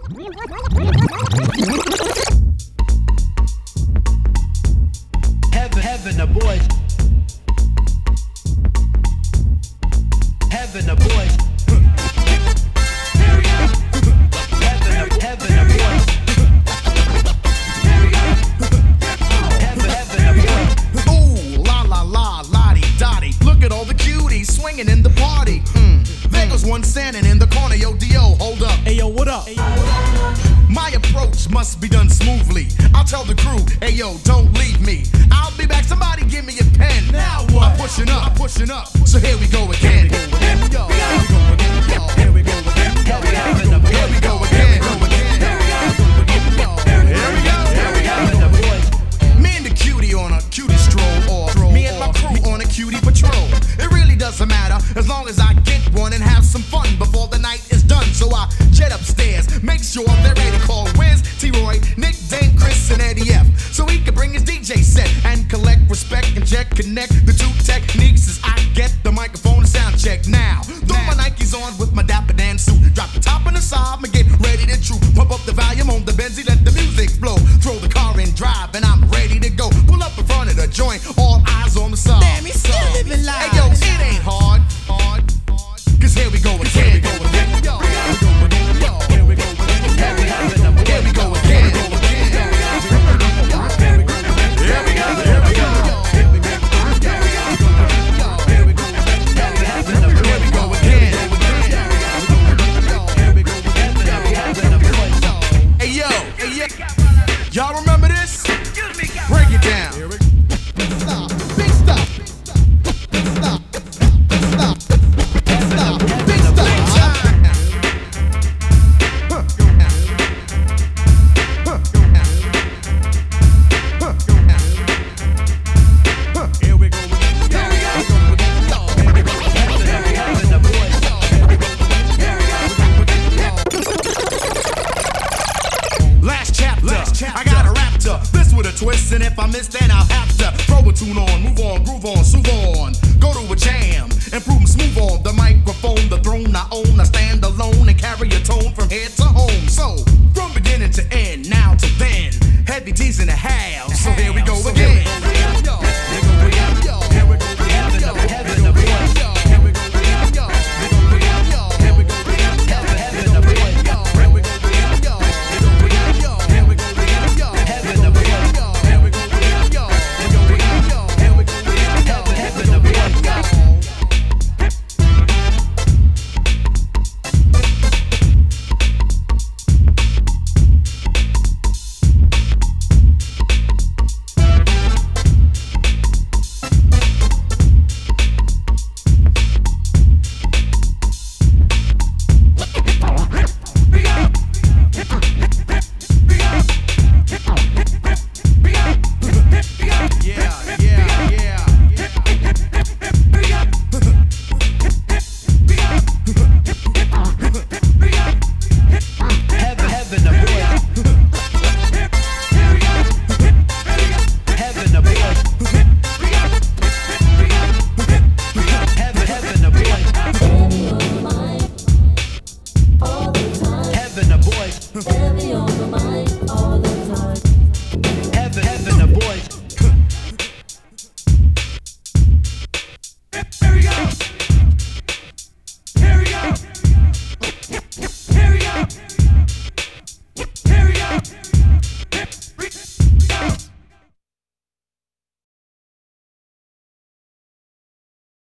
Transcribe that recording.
Heaven, the boys. Heaven, the boys. Heaven, the boys. Heaven, the boys. Ooh, la la la, lottie dottie. Look at all the cuties swinging in the party. There goes one standing in the corner, yo, D.O., hold up. Hey yo, what up? My approach must be done smoothly. I'll tell the crew, hey yo, don't leave me. I'll be back, somebody give me a pen. Now what? I'm pushing up, so here we go again. Here we go again. Here we go again. Here we go again. Me and the cutie on a cutie stroll, or me and my crew on a cutie patrol. It really doesn't matter as long as I get one and have some fun before the night is done. So I jet upstairs, make sure they're ready to call Wiz, T-Roy, Nick, Dane, Chris, and Eddie F. So he can bring his DJ set and collect respect and check, connect the two techniques as I get the microphone and sound check. Now, throw my Nikes on with my Dapper Dan suit, drop the top on the side and get ready to troop. Pump up the volume on the Benzie, let the music flow. Throw the car in drive and I'm ready to go. Pull up in front of the joint, all eyes on the side. Damn, he's still living life. Hey yo, it ain't hard. Cause here we go again. Here we go again. Here we go again. Here we go again. Hey yo, y'all remember this? Break it down. Stop. Big stop. Stop. Stop. Stop. Big stop. Here we go. Last chapter. I got a raptor. This with a twist, and if I miss, then I'll have to throw a tune on, move on, groove on, soothe on. Go to a jam, improve and smooth on the microphone, the throne I own. I stand alone and carry a tone from head to home. So from beginning to end, now to then, heavy D's in the house. So here we go again. Heaven, the boys.